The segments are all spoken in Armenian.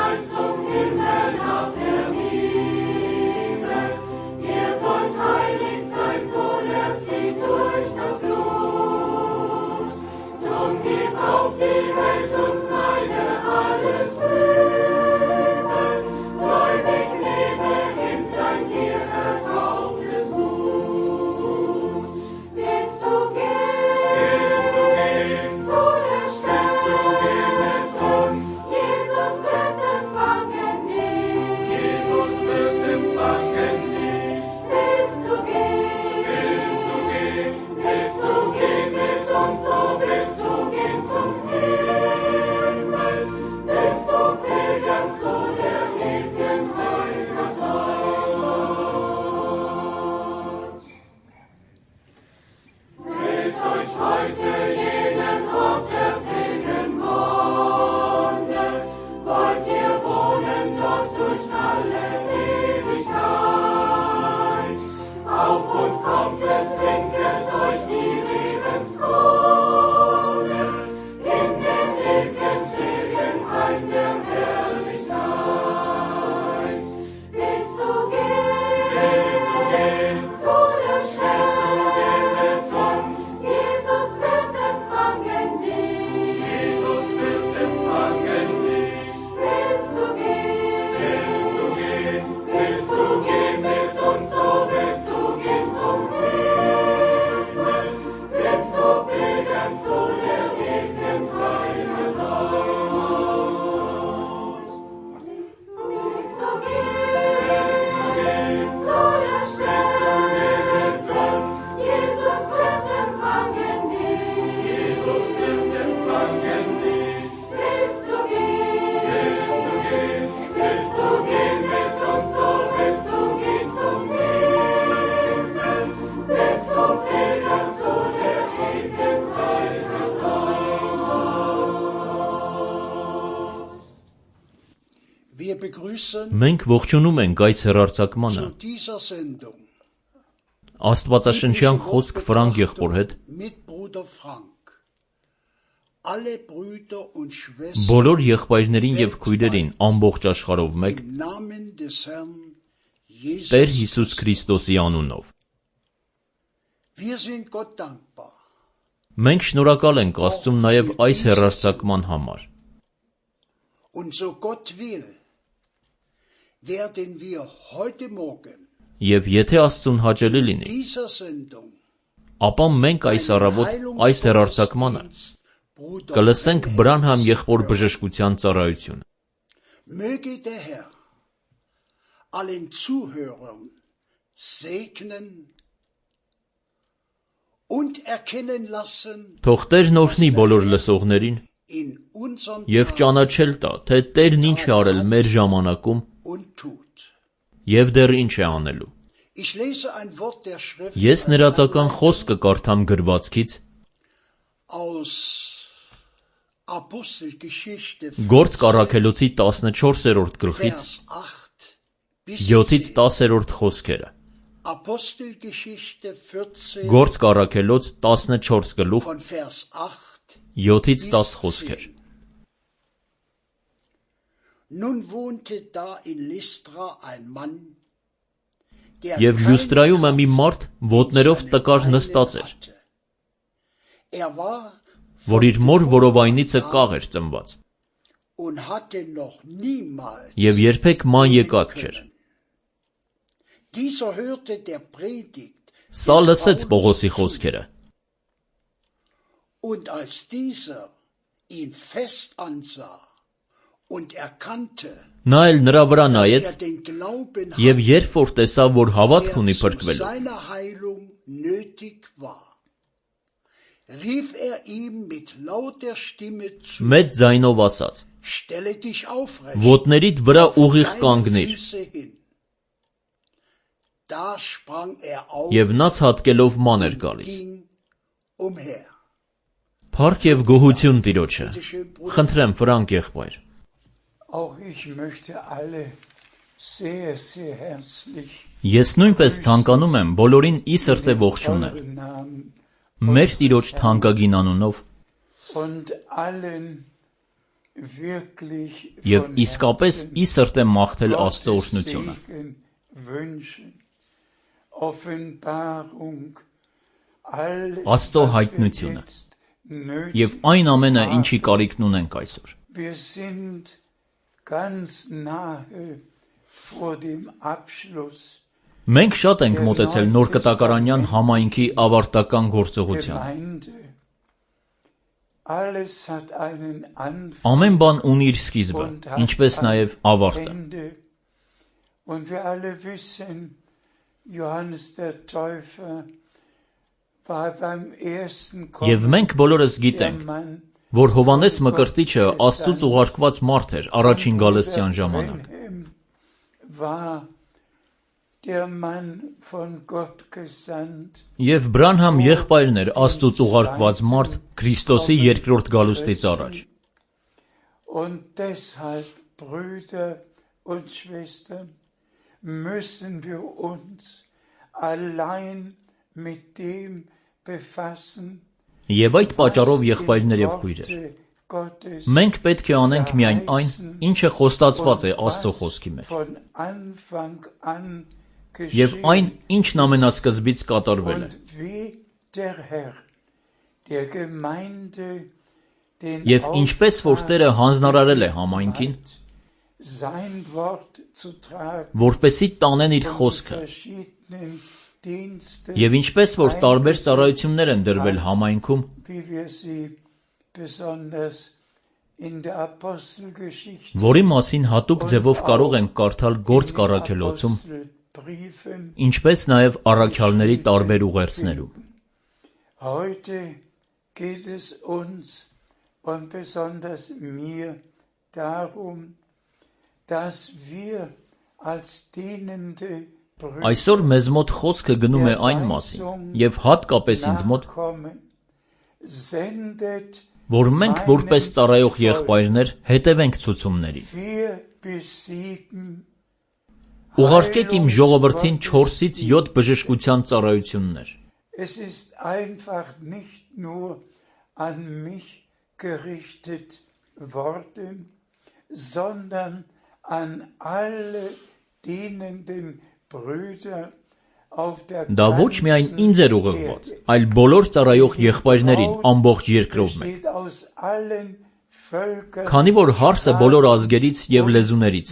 Մենք ողջունում ենք այս հեռարձակմանը Աստվածաշնչյան խոսք Ֆրանկ եղբոր հետ բոլոր եղբայրներին և քույրերին ամբողջ աշխարհով մեկ Տեր Հիսուս Քրիստոսի անունով Մենք շնորհակալ ենք Աստծուն նաև այս հեռարձակման համար Եվ եթե Աստծուն հաճելի լինի, ապա մենք այս առավոտ այս հեռարձակմանը կլսենք Բրանհամ եղբոր բժշկության ծառայությունը։ Թող Տերն օրհնի բոլոր լսողներին և ճանաչել տա, թե Տերն ինչ է արել մեր ժամանակում և դեռ ինչ է անելու։ Ես ներածական խոսքը կարդամ գրվածքից Գործք առաքելոցի 14-րդ գլխից 7-ից 10-րդ խոսքերը Գործք առաքելոց 14 գլուխ 7-ից 10 խոսքեր Եվ Լյուստրայում մի մարդ ոտներով տկար նստած էր, որ իր մոր որովայնիցը կաղ էր ծնված, և երբեք ման եկած չէր։ Սա լսեց Պողոսի խոսքերը, նա էլ նրա վրա նայեց և երբ որ տեսավ, որ հավատք ունի փրկվելու, մեծ ձայնով ասաց. Ոտներիդ վրա ուղիղ կանգնիր, և նա ցատկելով ման էր գալիս։ Փառք և գոհություն Տիրոջը, խնդրեմ Ֆրանկ եղբայր։ Ես նույնպես ցանկանում եմ բոլորին ի սրտե ողջունել, մեր Տիրոջ թանկագին անունով Եվ իսկապես ի սրտե մաղթել Աստծո օրհնությունը։ Աստծո հայտնությունը եւ այն ամենը, ինչի կարիքն ունենք այսօր։ Մենք շատ ենք մոտեցել նոր կտակարանյան համայնքի ավարտական գործողությանը։ Ամեն բան ունի իր սկիզբը, ինչպես նաև ավարտը։ Եվ մենք բոլորս գիտենք, որ Հովհաննես Մկրտիչը Աստծուց ուղարկված մարդ էր առաջին գալստյան ժամանակ։ Եվ Բրանհամ եղբայրն էր Աստծուց ուղարկված մարդ Քրիստոսի երկրորդ գալուստից առաջ։ Եվ այդ պատճառով եղբայրներ եւ քույրեր, մենք պետք է անենք միայն այն, ինչը խոստացված է Աստծո խոսքի մեջ։ Եվ այն, ինչն ամենասկզբից կատարվել է։ Եվ ինչպես որ Տերը հանձնարարել է համայնքին, որպեսզի տանեն իր խոսքը, եւ ինչպես որ տարբեր ծառայություններ են դրվել համայնքում, որի մասին հատուկ ձևով կարող ենք կարդալ Գործք առաքելոցում, ինչպես նաև առաքյալների տարբեր ուղերձներում։ Այսօր մեզ մոտ խոսքը գնում է այն մասին, եւ հատկապես ինձ մոտ, որ մենք որպես ծառայող եղբայրներ հետևենք ցուցումներին։ Ուղարկեք իմ ժողովրդին 4-ից 7 բժշկության ծառայություններ։ Դա ոչ միայն ինձ էր ուղղված, այլ բոլոր ծառայող եղբայրներին ամբողջ երկրով մեկ։ Քանի որ հարսը բոլոր ազգերից եւ լեզուներից է։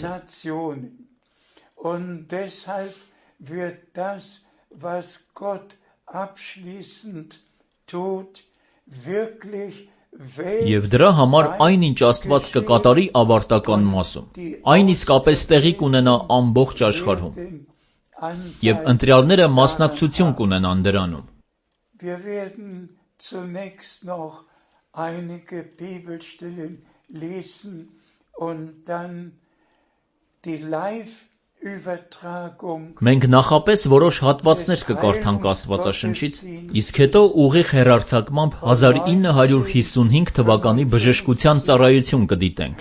Und deshalb wird das, was Gott abschließend tut, wirklich Եվ դրա համար այն, ինչ Աստված կկատարի ավարտական մասում, այն իսկապես տեղի կունենա ամբողջ աշխարհում, եւ ընտրյալները մասնակցություն կունենան դրանում։ Wir werden zunächst noch einige Bibelstellen lesen und dann die Մենք նախապես որոշ հատվածներ կկարդանք Աստվածաշնչից, իսկ հետո ուղիղ հեռարձակմամբ 1955 թվականի բժշկության ծառայություն կդիտենք։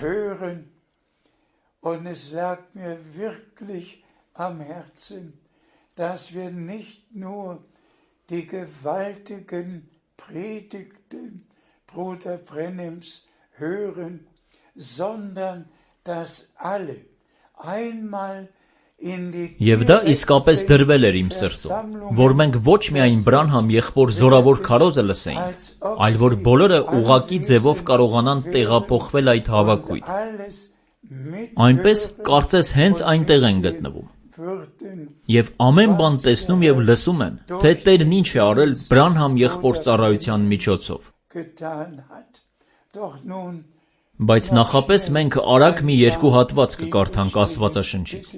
Եվ դա իսկապես դրվել էր իմ սրտում, որ մենք ոչ միայն Բրանհամ եղբոր զորավոր քարոզը լսեինք, այլ որ բոլորը ուղղակի ձևով կարողանան տեղափոխվել այդ հավաքույթ։ Այնպես կարծես հենց այնտեղ են գտնվում։ Եվ ամեն բան տեսնում եւ լսում են, թե Տերն ինչ է արել Բրանհամ եղբոր ծառայության միջոցով։ Բայց նախապես մենք արագ մի երկու հատված կկարդանք Աստվածաշնչից։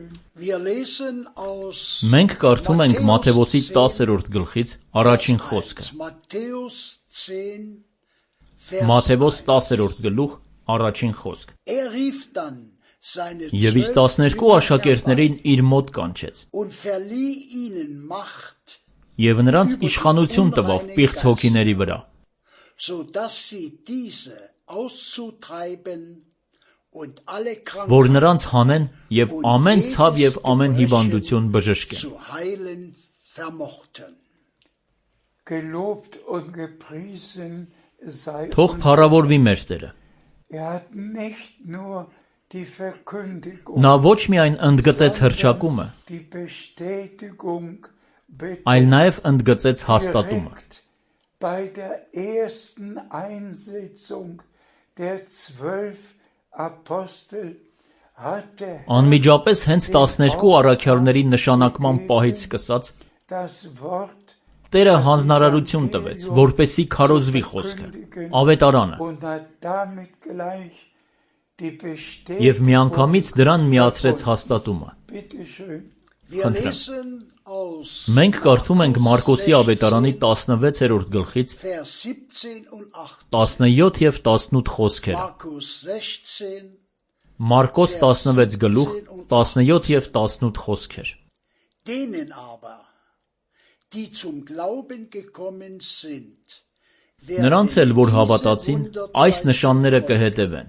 Մենք կարդում ենք Մատթեոսի 10-րդ գլխից առաջին խոսքը։ Մատթեոս 10-րդ գլուխ առաջին խոսք։ Եվ իր 12 աշակերտներին իր մոտ կանչեց։ Եվ նրանց իշխանություն տվավ պիղծ հոգիների վրա։ Որ նրանց հանեն և ամեն ցավ և ամեն հիվանդություն բժշկեն։ Թող փառավորվի մեր Տերը, Նա ոչ միայն ընդգծեց հռչակումը, այլ նաև ընդգծեց հաստատումը։ Անմիջապես հենց 12 առաքյալների նշանակման պահից սկսած Տերը հանձնարարություն տվեց, որպեսզի քարոզվի խոսքը, ավետարանը, և միանգամից դրան միացրեց հաստատումը։ Խնդրեմ։ Մենք կարդում ենք Մարկոսի ավետարանի 16-րդ գլխից 17 և 18 խոսքերը։ Մարկոս 16 գլուխ 17 և 18 խոսքեր։ Նրանց էլ, որ հավատացին, այս նշանները կհետևեն։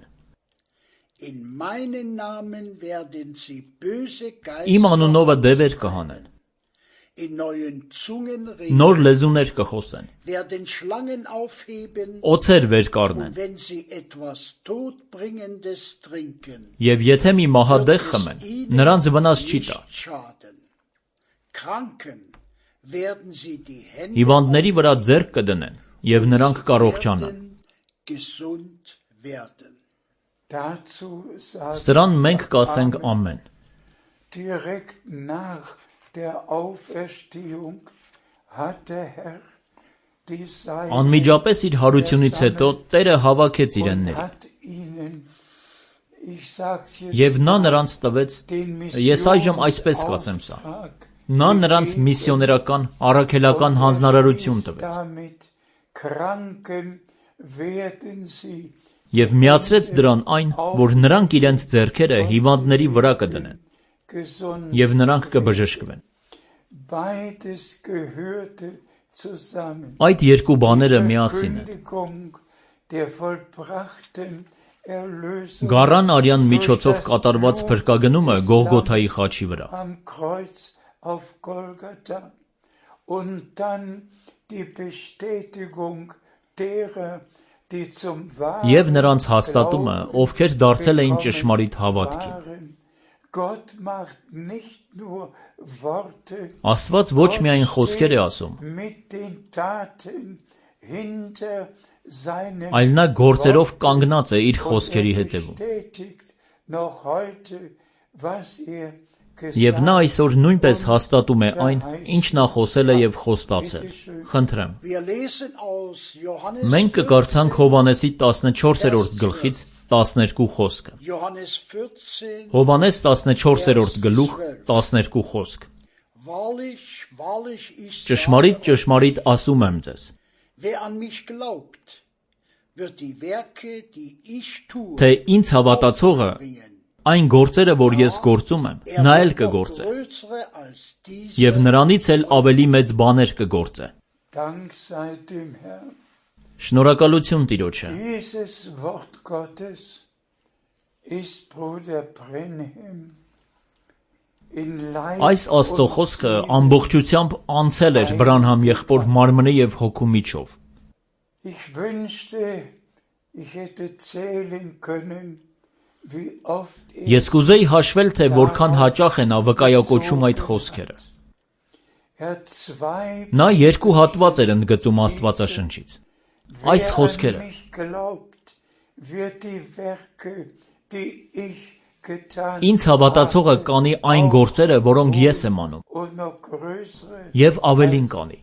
Իմ անունովը դևեր կհանեն, նոր լեզուներ կխոսեն, օձեր վեր կառնեն, և եթե մի մահադեղ խմեն, նրանց վնաս չի տա։ Հիվանդների վրա ձեռք կդնեն, և նրանք կառողջանան։ Սրան մենք կասենք ամեն։ Անմիջապես իր հարությունից հետո Տերը հավաքեց իրեններին։ Եվ նա նրանց տվեց, ես այժմ այսպես կասեմ սա, նա նրանց միսիոներական, առաքելական հանձնարարություն տվեց։ Եվ միացրեց դրան այն, որ նրանք իրենց ձեռքերը հիվանդների վրա կդնեն, և նրանք կբժշկվեն։ Այդ երկու բաները միասին են։ Գառան արյան միջոցով կատարված փրկագնումը Գողգոթայի խաչի վրա։ Եվ նրանց հաստատումը, ովքեր դարձել էին ճշմարիտ հավատքին։ Աստված ոչ միայն խոսքեր է ասում, այլ նա գործերով կանգնած է իր խոսքերի հետևում։ Եվ նա այսօր նույնպես հաստատում է այն, ինչ նա խոսել է և խոստացել։ Խնդրեմ։ Մենք կկարդանք Հովհաննեսի 14-րդ գլխից 12 խոսքը։ Հովհաննես 14-րդ գլուխ 12 խոսք։ Ճշմարիտ, ճշմարիտ ասում եմ ձեզ, թե ինձ հավատացողը այն գործերը, որ ես գործում եմ, նա էլ կգործե, և նրանից էլ ավելի մեծ բաներ կգործե։ Շնորհակալություն Տիրոջը։ Այս Աստծո խոսքը ամբողջությամբ անցել էր Բրանհամ եղբոր մարմնի և հոգու միջով։ Ես կուզեի հաշվել, թե որքան հաճախ է նա վկայակոչում այդ խոսքերը։ Նա երկու հատված էր ընդգծում Աստվածաշնչից։ Այս խոսքերը. Ինձ հավատացողը կանի այն գործերը, որոնք ես եմ անում, և ավելին կանի։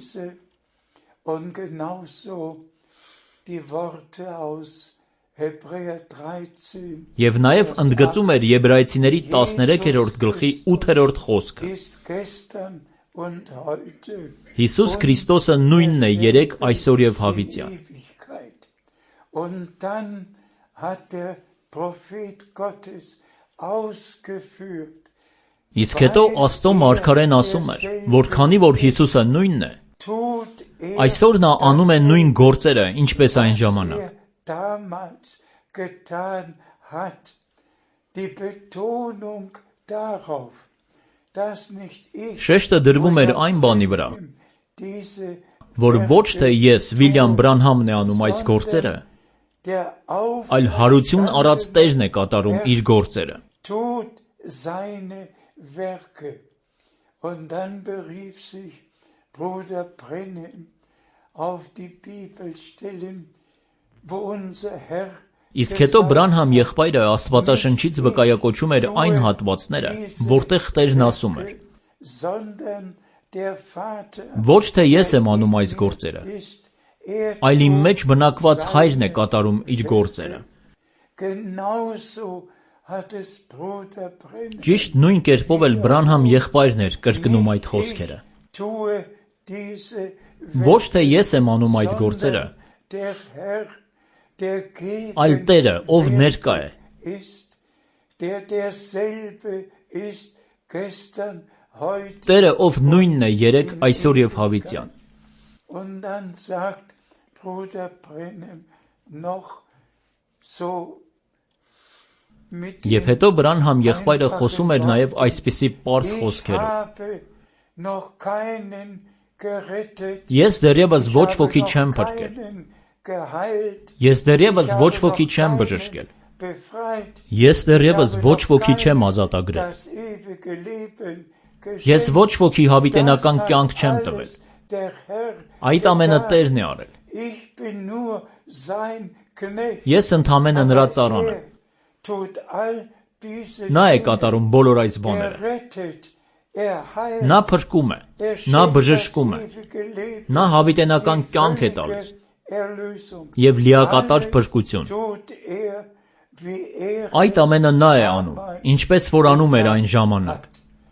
Եվ նաև ընդգծում էր Եբրայեցիների 13-րդ գլխի 8-րդ խոսքը։ Հիսուս Քրիստոսը նույնն է երեկ, այսօր և հավիտյան։ Իսկ հետո Աստծո մարգարեն ասում էր, որ քանի որ Հիսուսը նույնն է, այսօր նա անում է նույն գործերը, ինչպես այն ժամանակ։ Շեշտը դրվում էր այն բանի վրա, որ ոչ թե ես, Վիլյամ Բրանհամն է անում այս գործերը, այլ հարություն արած Տերն է կատարում իր գործերը։ tut seine Werke. Und dann berief sich Bruder Brenhem auf die Bibelstellen, wo unser Herr Իսկ հետո Բրանհամ եղբայրը Աստվածաշնչից վկայակոչում էր այն հատվածները, որտեղ Տերն ասում էր. Ոչ թե ես եմ անում այս գործերը, այլ իմ մեջ բնակված Հայրն է կատարում իր գործերը։ Ճիշտ նույն կերպով էլ Բրանհամ եղբայրն էր կրկնում այդ խոսքերը։ Ոչ թե ես եմ անում այդ գործերը, այլ Տերը, ով ներկա է։ Տերը, ով նույնն է երեկ, այսօր և հավիտյան։ Եվ հետո Բրանհամ եղբայրը խոսում էր նաև այսպիսի պարզ խոսքերով. Ես դեռևս ոչ ոքի չեմ փրկել։ Ես դեռևս ոչ ոքի չեմ բժշկել։ Ես դեռևս ոչ ոքի չեմ ազատագրել։ Ես ոչ ոքի հավիտենական կյանք չեմ տվել։ Այդ ամենը Տերն է արել։ Ես ընդամենը նրա ծառան եմ։ Նա է կատարում բոլոր այս բաները։ Նա փրկում է, նա բժշկում է, նա հավիտենական կյանք է տալիս և լիակատար փրկություն։ Այդ ամենը նա է անում, ինչպես որ անում էր այն ժամանակ։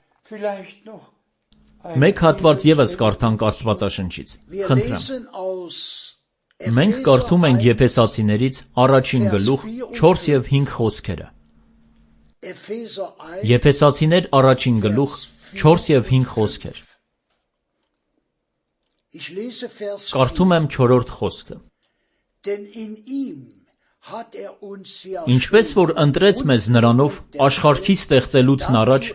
Մեկ հատված ևս կարդանք Աստվածաշնչից, խնդրեմ։ Մենք կարդում ենք Եփեսացիներից առաջին գլուխ 4 և 5 խոսքերը։ Եփեսացիներ առաջին գլուխ 4 և 5 խոսքեր։ Կարդում եմ 4-րդ խոսքը։ Ինչպես որ ընտրեց մեզ նրանով աշխարհի ստեղծելուց առաջ,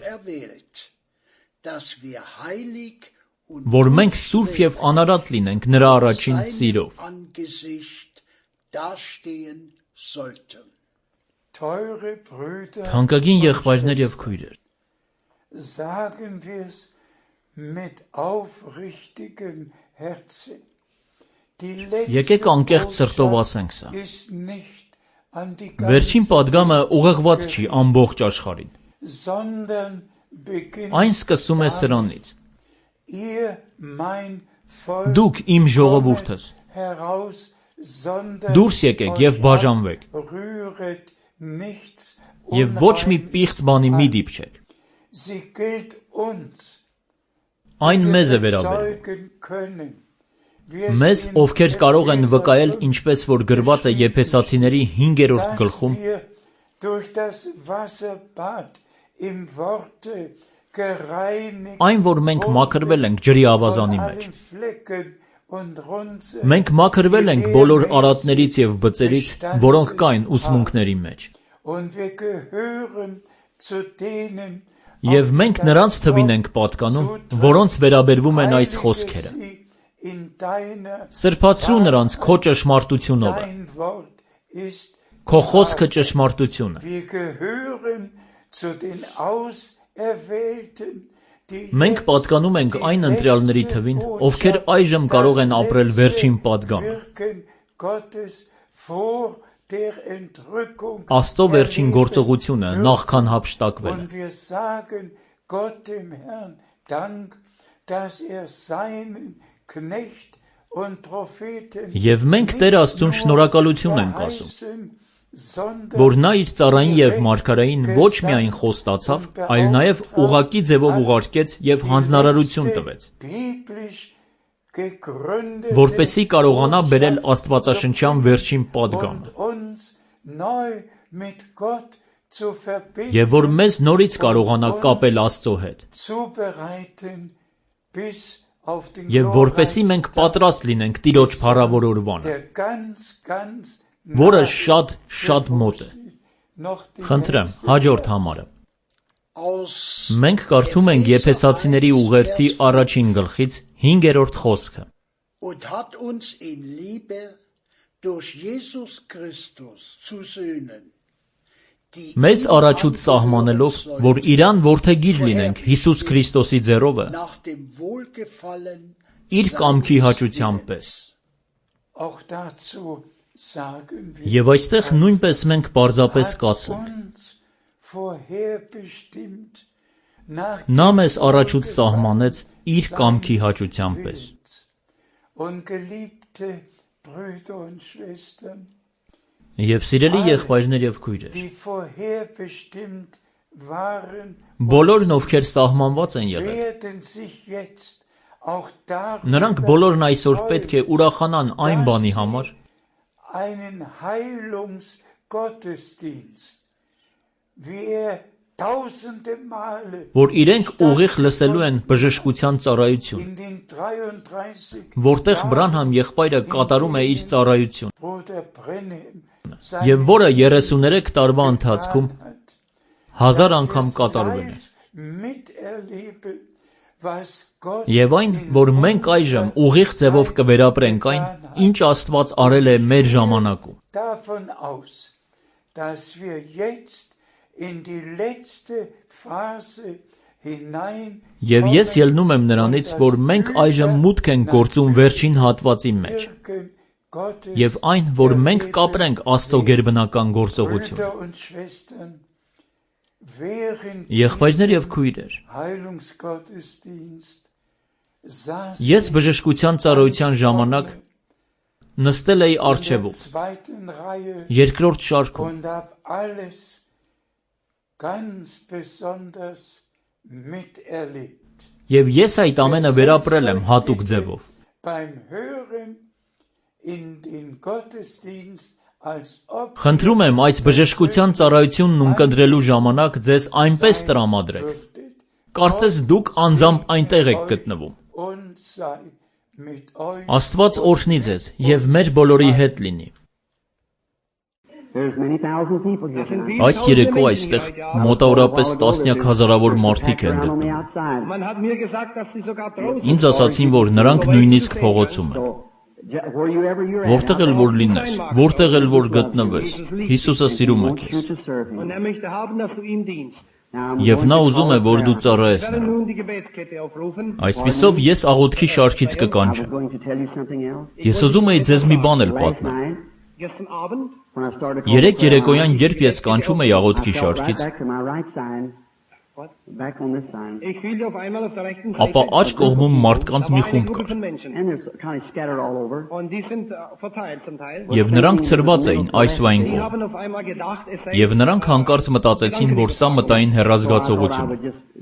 որ մենք սուրբ և անարատ լինենք նրա առաջին սիրով։ Թանկագին եղբայրներ և քույրեր, եկեք անկեղծ սրտով ասենք սա։ Վերջին պատգամը ուղղված չի ամբողջ աշխարհին։ Այն սկսում է սրանից. Դուք իմ ժողովուրդս, դուրս եկեք և բաժանվեք, և ոչ մի պիղծ բանի մի դիպչեք։ Այն մեզ է վերաբերում։ Մեզ, ովքեր կարող են վկայել, ինչպես որ գրված է Եփեսացիների 5-րդ գլխում, այն, որ մենք մաքրվել ենք ջրի ավազանի մեջ։ Մենք մաքրվել ենք բոլոր արատներից և բծերից, որոնք կային ուսմունքների մեջ։ Եվ մենք նրանց թվին ենք պատկանում, որոնց վերաբերվում են այս խոսքերը։ Սրբացրու նրանց քո ճշմարտությունով է։ Քո խոսքը ճշմարտություն է։ Մենք պատկանում ենք այն ընտրյալների թվին, ովքեր այժմ կարող են ապրել վերջին պատգամը։ Աստծո վերջին գործողությունը նախքան հափշտակվելը։ Եվ մենք Տեր Աստծուն շնորհակալություն ենք ասում, որ նա իր ծառային և մարգարեին ոչ միայն խոստացավ, այլ նաև ուղղակի ձևով ուղարկեց և հանձնարարություն տվեց, որպեսզի կարողանա բերել աստվածաշնչյան վերջին պատգամը, և որ մեզ նորից կարողանա կապել Աստծո հետ, և որպեսզի մենք պատրաստ լինենք Տիրոջ փառավոր օրվանը, որը շատ մոտ է։ Խնդրեմ, հաջորդ համարը։ Մենք կարդում ենք Եփեսացիների ուղերձի առաջին գլխից 5-րդ խոսքը։ durch Jesus Christus zu söhnen. Մեզ առաջուց սահմանելով, որ իրան որդեգիր լինենք Հիսուս Քրիստոսի ձեռովը, իր կամքի հաճության պես։ Եվ այստեղ նույնպես մենք պարզապես կասենք. Նա մեզ առաջուց սահմանեց իր կամքի հաճության պես։ Եվ սիրելի եղբայրներ եւ քույրեր, բոլորն ովքեր սահմանված են եղել, նրանք բոլորն այսօր պետք է ուրախանան այն բանի համար, որ իրենք ուղիղ լսելու են բժշկության ծառայություն, որտեղ Բրանհամ եղբայրը կատարում է իր ծառայությունը, և որը 33 տարվա ընթացքում 1000 անգամ կատարվել է։ Եվ այն, որ մենք այժմ ուղիղ ձևով կվերապրենք այն, ինչ Աստված արել է մեր ժամանակում։ Եվ ես ելնում եմ նրանից, որ մենք այժմ մուտք ենք գործում վերջին հատվածի մեջ, և այն, որ մենք կապրենք Աստծո գերբնական գործողությունը։ Եղբայրներ և քույրեր, ես բժշկության ծառայության ժամանակ նստել էի առջևով, երկրորդ շարքում, և ես այդ ամենը վերապրել եմ հատուկ ձևով։ Խնդրում եմ այս բժշկության ծառայությունն ունկնդրելու ժամանակ ձեզ այնպես տրամադրեք, կարծես դուք անձամբ այնտեղ եք գտնվում։ Աստված օրհնի ձեզ և մեր բոլորի հետ լինի։ Այս երեկո այստեղ մոտավորապես տասնյակ հազարավոր մարդիկ են գտնվում։ Ինձ ասացին, որ նրանք նույնիսկ փողոցում են։ Որտեղ էլ որ լինես, որտեղ էլ որ գտնվես, Հիսուսը սիրում է քեզ։ Եվ նա ուզում է, որ դու ծառայես նրան։ Այսպիսով ես աղոթքի շարքից կկանչեմ։ Ես ուզում էի ձեզ մի բան էլ պատմել։ Երեկ երեկոյան, երբ ես կանչում էի աղոթքի շարքից, ապա աջ կողմում մարդկանց մի խումբ կար, և նրանք ցրված էին այս ու այն կողմ, և նրանք հանկարծ մտածեցին, որ սա մտային հեռազգացողություն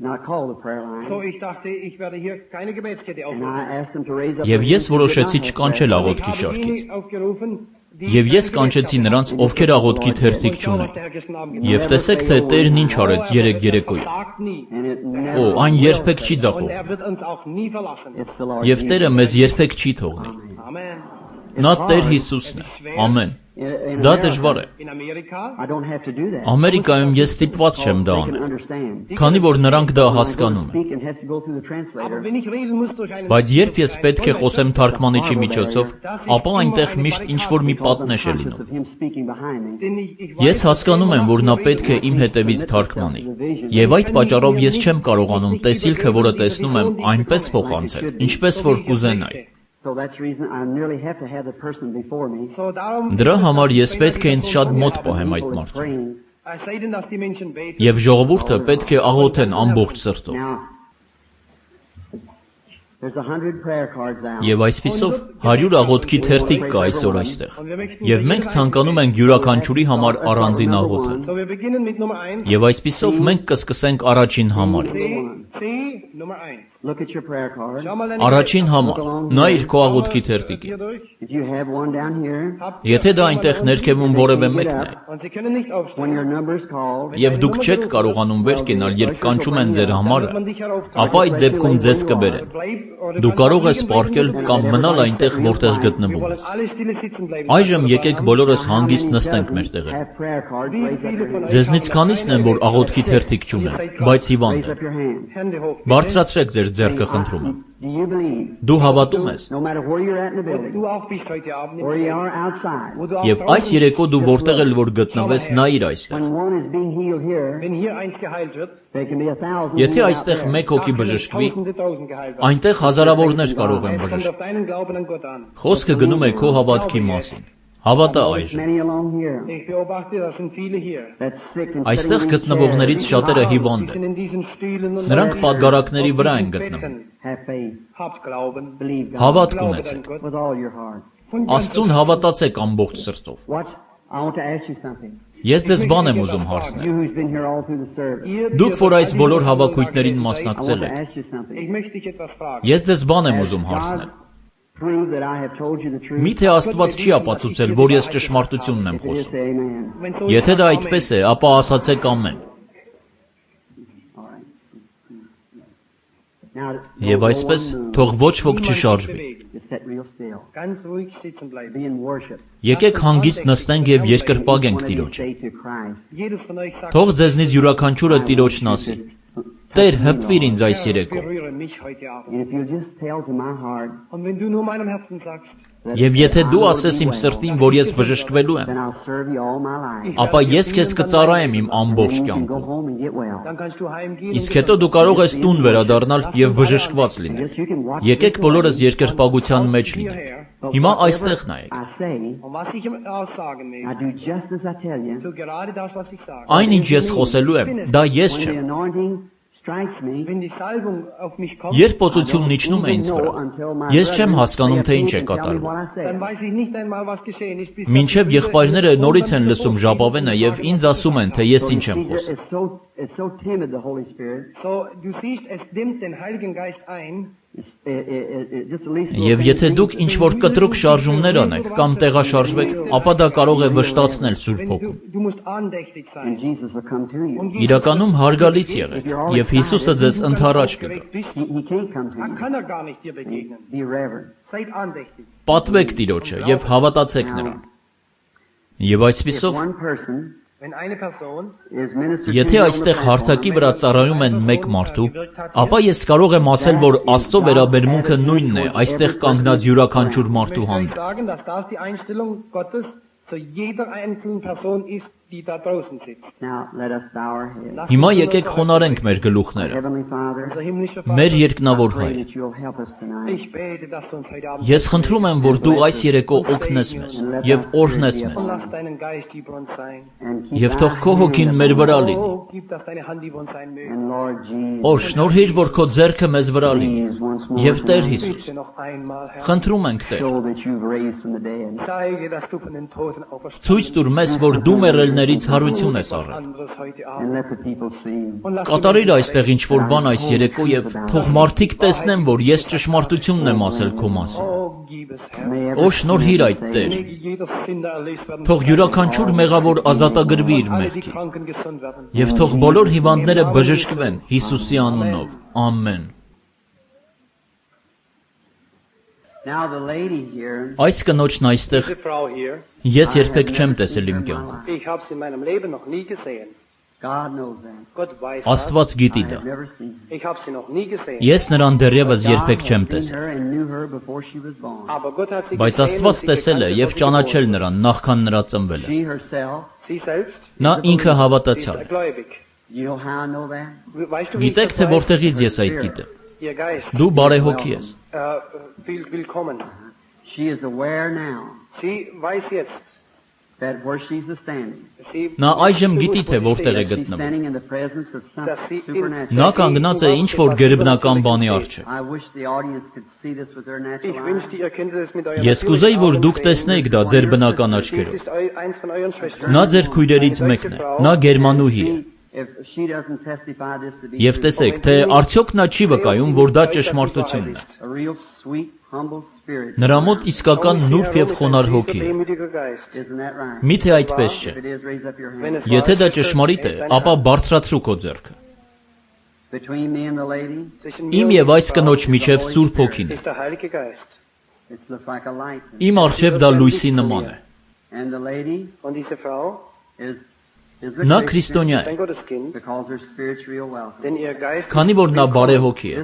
է։ Եվ ես որոշեցի չկանչել աղոթքի շարքից, և ես կանչեցի նրանց, ովքեր աղոթքի թերթիկ չունեին, և տեսեք, թե Տերն ինչ արեց երեկ երեկոյան։ Օ, այն երբեք չի ձախողվի, և Տերը մեզ երբեք չի թողնի։ Նա Տեր Հիսուսն է, ամեն։ Դա դժվար է։ Ամերիկայում ես ստիպված չեմ դա անել, քանի որ նրանք դա հասկանում են։ Բայց երբ ես պետք է խոսեմ թարգմանիչի միջոցով, ապա այնտեղ միշտ ինչ-որ մի պատնեշ է լինում։ Ես հասկանում եմ, որ նա պետք է իմ հետևից թարգմանի, և այդ պատճառով ես չեմ կարողանում տեսիլքը, որը տեսնում եմ, այնպես փոխանցել, ինչպես որ կուզենայի։ Դրա համար ես պետք է ինձ շատ մոտ պահեմ այդ մարդուն, և ժողովուրդը պետք է աղոթեն ամբողջ սրտով։ Եվ այսպիսով 100 աղոթքի թերթիկ կա այսօր այստեղ, և մենք ցանկանում ենք յուրաքանչյուրի համար առանձին աղոթել։ Եվ այսպիսով մենք կսկսենք առաջին համարից։ Առաջին համար, նայիր քո աղոթքի թերթիկին։ Եթե դա այնտեղ ներքևում որևէ մեկն է, և դուք չեք կարողանում վեր կենալ, երբ կանչում են ձեր համարը, ապա այդ դեպքում ձեզ կբերեն։ Դու կարող ես պառկել կամ մնալ այնտեղ, որտեղ գտնվում ես։ Այժմ եկեք բոլորս հանգիստ նստենք մեր տեղերում։ Ձեզնից քանիսն են, որ աղոթքի թերթիկ չունեն, բայց հիվանդ են։ Բարձրացրեք ձեր ձեռքը խնդրում եմ։ Դու հավատում ես։ Եվ այս երեկո դու որտեղ էլ որ գտնվես, նայիր այստեղ։ Եթե այստեղ մեկ հոգի բժշկվի, այնտեղ հազարավորներ կարող են բժշկվել։ Խոսքը գնում է քո հավատքի մասին։ Հավատա այժմ։ Այստեղ գտնվողներից շատերը հիվանդ են։ Նրանք պատգարակների վրա են գտնվում։ Հավատք ունեցեք։ Աստծուն հավատացեք ամբողջ սրտով։ Ես ձեզ բան եմ ուզում հարցնել։ Դուք, որ այս բոլոր հավաքույթներին մասնակցել եք, ես ձեզ բան եմ ուզում հարցնել։ Միթե Աստված չի ապացուցել, որ ես ճշմարտությունն եմ խոսում։ Եթե դա այդպես է, ապա ասացեք ամեն։ Եվ այսպես, թող ոչ ոք չշարժվի։ Եկեք հանգիստ նստենք և երկրպագենք Տիրոջը։ Թող ձեզնից յուրաքանչյուրը Տիրոջն ասի. Տեր, հպվիր ինձ այս երեկո։ Եվ եթե դու ասես իմ սրտին, որ ես բժշկվելու եմ, ապա ես քեզ կծառայեմ իմ ամբողջ կյանքում։ Իսկ հետո դու կարող ես տուն վերադառնալ և բժշկված լինել։ Եկեք բոլորս երկրպագության մեջ լինենք։ Հիմա այստեղ նայեք։ Այն, ինչ ես խոսելու եմ, դա ես չեմ։ Երբ օծությունն իջնում է ինձ վրա, ես չեմ հասկանում, թե ինչ է կատարվում։ Մինչև եղբայրները նորից են լսում ժապավենը և ինձ ասում են, թե ես ինչ եմ խոսում։ Եվ եթե դուք ինչ-որ կտրուկ շարժումներ անեք կամ տեղաշարժվեք, ապա դա կարող է վշտացնել Սուրբ Հոգուն։ Իրականում հարգալից եղեք, և Հիսուսը ձեզ ընդառաջ կգա։ Պատվեք Տիրոջը և հավատացեք Նրան։ Եվ այսպիսով, եթե այստեղ հարթակի վրա ծառայում են մեկ մարդու, ապա ես կարող եմ ասել, որ Աստծո վերաբերմունքը նույնն է այստեղ կանգնած յուրաքանչյուր մարդու հանդեպ։ Հիմա եկեք խոնարհենք մեր գլուխները։ Մեր երկնավոր Հայր, ես խնդրում եմ, որ դու այս երեկո օգնես մեզ և օրհնես մեզ։ Եվ թող քո հոգին մեր վրա լինի։ Օ, շնորհիր, որ քո ձեռքը մեզ վրա լինի։ Եվ Տեր Հիսուս, խնդրում ենք Տեր, ցույց տուր մեզ, որ դու մեռելներից հարություն ես առել։ Կատարիր այստեղ ինչ-որ բան այս երեկո և թող մարդիկ տեսնեն, որ ես ճշմարտությունն եմ ասել քո մասին։ Օ, շնորհիր այդ Տեր։ Թող յուրաքանչյուր մեղավոր ազատագրվի իր մեղքից։ Եվ թող բոլոր հիվանդները բժշկվեն Հիսուսի անունով։ Ամեն։ Այս կնոջն այստեղ ես երբեք չեմ տեսել իմ կյանքում։ Աստված գիտի դա։ Ես նրան դեռևս երբեք չեմ տեսել։ Բայց Աստված տեսել է և ճանաչել նրան նախքան նրա ծնվելը։ Նա ինքը հավատացյալ է։ Գիտեք, թե որտեղից ես այդ գիտեմ։ Դու բարեհոգի ես։ Նա այժմ գիտի, թե որտեղ է գտնվում։ Նա կանգնած է ինչ-որ գերբնական բանի առջև։ Ես կուզեի, որ դուք տեսնեիք դա ձեր բնական աչքերով։ Նա ձեր քույրերից մեկն է։ Նա գերմանուհի է։ Եվ տեսեք, թե արդյոք նա չի վկայում, որ դա ճշմարտությունն է։ Նրա մոտ իսկական նուրբ և խոնարհ հոգի է։ Միթե այդպես չէ։ Եթե դա ճշմարիտ է, ապա բարձրացրու քո ձեռքը։ Իմ և այս կնոջ միջև Սուրբ Հոգին է։ Իմ առջև դա լույսի նման է։ Նա քրիստոնյա է, քանի որ նա բարեհոգի է։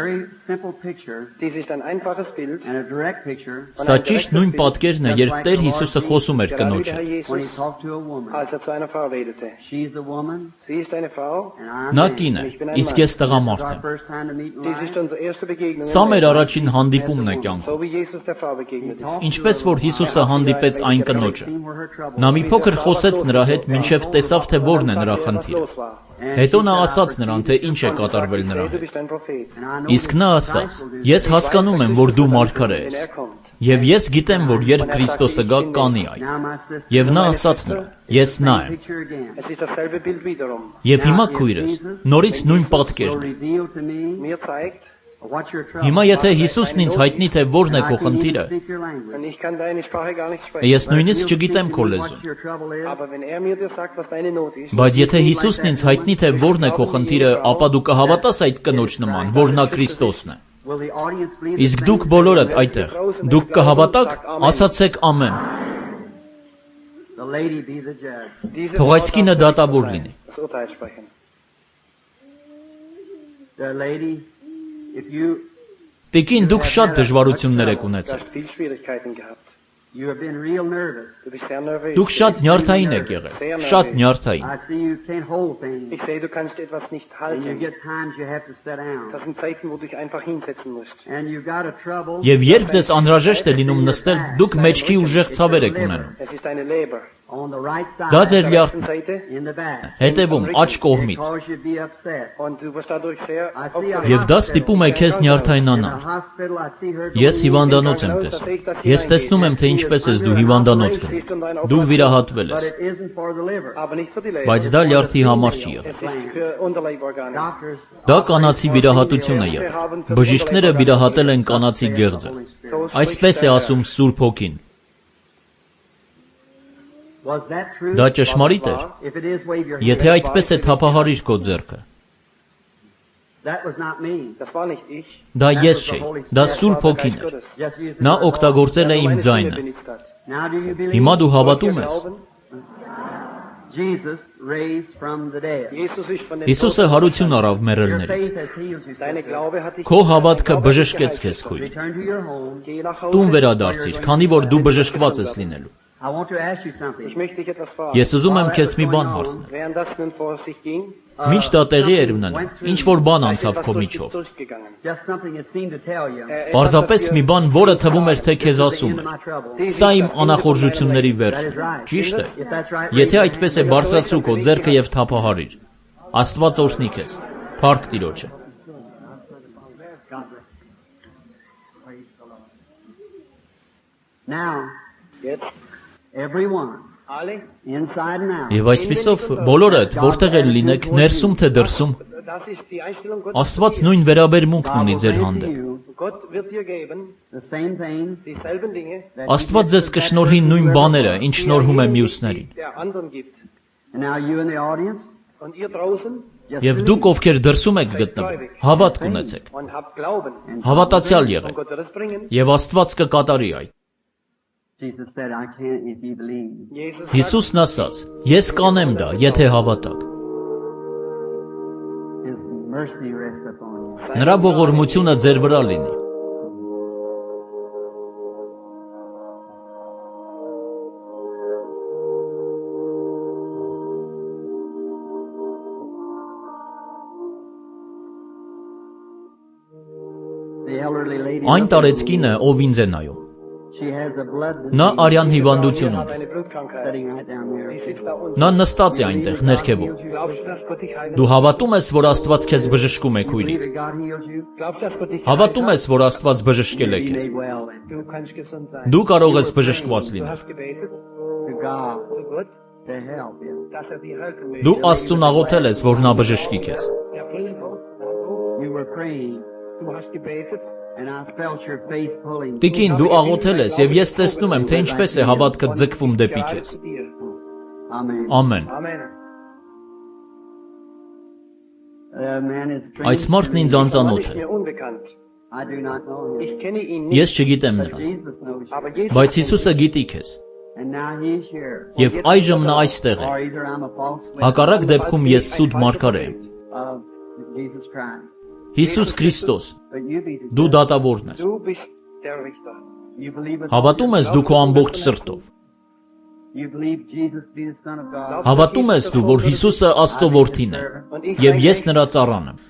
Սա ճիշտ նույն պատկերն է, երբ Տեր Հիսուսը խոսում էր կնոջ հետ։ Նա կին է, իսկ ես տղամարդ եմ։ Սա մեր առաջին հանդիպումն է կյանքում։ Ինչպես որ Հիսուսը հանդիպեց այն կնոջը։ Նա մի փոքր խոսեց նրա հետ, մինչև տեսավ, թե որն է նրա խնդիրը։ Հետո նա ասաց նրան, թե ինչ է կատարվել նրա հետ։ Իսկ նա ասաց. «Ես հասկանում եմ, որ դու մարգարե ես, եւ ես գիտեմ, որ երբ Քրիստոսը գա, կանի այդ»։ Եւ նա ասաց նրան. «Ես նա եմ»։ Եվ հիմա քույրս, նորից նույն պատկերն է։ Հիմա եթե Հիսուսն ինձ հայտնի, թե որն է քո խնդիրը, ես նույնիսկ չգիտեմ քո լեզուն։ Բայց եթե Հիսուսն ինձ հայտնի, թե որն է քո խնդիրը, ապա դու կհավատաս այդ կնոջ նման, որ նա Քրիստոսն է։ Իսկ դուք բոլորդ այդտեղ, դուք կհավատաք, ասացեք ամեն։ Թող այս կինը դատավոր լինի։ Տիկին, դուք շատ դժվարություններ եք ունեցել։ Դուք շատ նյարդային եք եղել, շատ նյարդային։ Եվ երբ ձեզ անհրաժեշտ է լինում նստել, դուք մեջքի ուժեղ ցավեր եք ունենում։ Դա ձեր լյարդն է, հետևում, աջ կողմից։ Եվ դա ստիպում է քեզ նյարդայնանալ։ Ես հիվանդանոց եմ տեսել։ Ես տեսնում եմ, թե ինչպես ես դու հիվանդանոց գնում։ Դու վիրահատվել ես։ Բայց դա լյարդի համար չի եղել։ Դա կանացի վիրահատություն է եղել։ Բժիշկները վիրահատել են կանացի գեղձը։ Այսպես է ասում Սուրբ Հոգին։ Դա ճշմարիտ էր։ Եթե այդպես է, թափահարիր քո ձեռքը։ Դա ես չէի, դա Սուրբ Հոգին էր։ Նա օգտագործել է իմ ձայնը։ Հիմա դու հավատում ես։ Հիսուսը հարություն առավ մեռելներից։ Քո հավատքը բժշկեց քեզ, քույր։ Տուն վերադարձիր, քանի որ դու բժշկված ես լինելու։ Ես ուզում եմ քեզ մի բան հարցնել։ Մինչ դա տեղի էր ունենում, ինչ-որ բան անցավ քո միջով։ Պարզապես մի բան, որը թվում էր, թե քեզ ասում է. «Սա իմ անախորժությունների վերջն է»։ Ճիշտ է։ Եթե այդպես է, բարձրացրու քո ձեռքը եւ թափահարիր։ Աստված օրհնի քեզ։ Փառք Տիրոջը։ Եվ այսպիսով բոլորդ, որտեղ էլ լինեք, ներսում թե դրսում, Աստված նույն վերաբերմունքն ունի ձեր հանդեպ։ Աստված ձեզ կշնորհի նույն բաները, ինչ շնորհում է մյուսներին։ Եվ դուք, ովքեր դրսում եք գտնվում, հավատք ունեցեք։ Հավատացյալ եղեք։ Եվ Աստված կկատարի այդ։ Հիսուսն ասաց. «Ես կանեմ դա, եթե հավատաք»։ Նրա ողորմությունը ձեր վրա լինի։ Այն տարեցկինը, ով ինձ է նայում, նա արյան հիվանդություն ունի։ Նա նստած է այնտեղ ներքևում։ Դու հավատում ես, որ Աստված քեզ բժշկում է, քույրիկ։ Հավատում ես, որ Աստված բժշկել է քեզ։ Դու կարող ես բժշկված լինել։ Դու Աստծուն աղոթել ես, որ նա բժշկի քեզ։ Տիկին, դու աղոթել ես, եւ ես տեսնում եմ, թե ինչպես է հավատքդ ձգվում դեպի քեզ։ Ամեն։ Այս մարդն ինձ անծանոթ է։ Ես չգիտեմ նրան, բայց Հիսուսը գիտի քեզ։ Եվ այժմ նա այստեղ է։ Հակառակ դեպքում ես սուտ մարգարե եմ։ Հիսուս Քրիստոս, դու դատավորն ես։ Հավատում ես դու քո ամբողջ սրտով։ Հավատում ես դու, որ Հիսուսը Աստծո որդին է, և ես նրա ծառան եմ։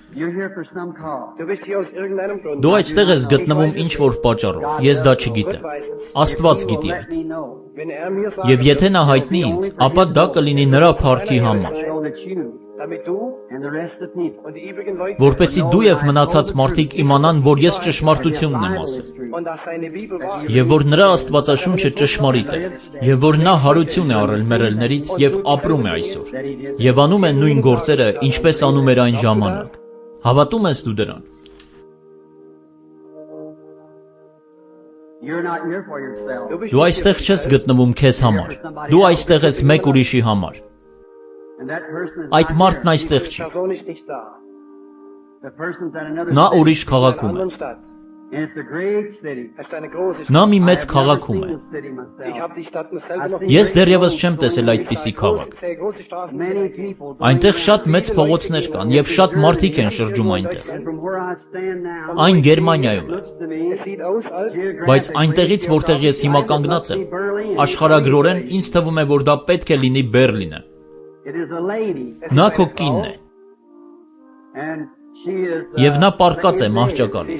Դու այստեղ ես գտնվում ինչ-որ պատճառով, ես դա չգիտեմ։ Աստված գիտի այդ։ Եվ եթե նա հայտնի ինձ, ապա դա կլինի նրա փառքի համար, որպեսզի դու և մնացած մարդիկ իմանան, որ ես ճշմարտությունն եմ ասել, և որ նրա Աստվածաշունչը ճշմարիտ է, և որ նա հարություն է առել մեռելներից և ապրում է այսօր, և անում է նույն գործերը, ինչպես անում էր այն ժամանակ։ Հավատում ես դու դրան։ Դու այստեղ չես գտնվում քեզ համար, դու այստեղ ես մեկ ուրիշի համար։ Այդ մարդն այստեղ չի։ Նա ուրիշ քաղաքում է։ Նա մի մեծ քաղաքում է։ Ես դեռևս չեմ տեսել այդպիսի քաղաք։ Այնտեղ շատ մեծ փողոցներ կան և շատ մարդիկ են շրջում այնտեղ։ Այն Գերմանիայում է։ Բայց այնտեղից, որտեղ ես հիմա կանգնած եմ, աշխարհագրորեն ինձ թվում է, որ դա պետք է լինի Բեռլինը։ Նա քո կինն է։ Եվ նա պառկած է մահճակալի։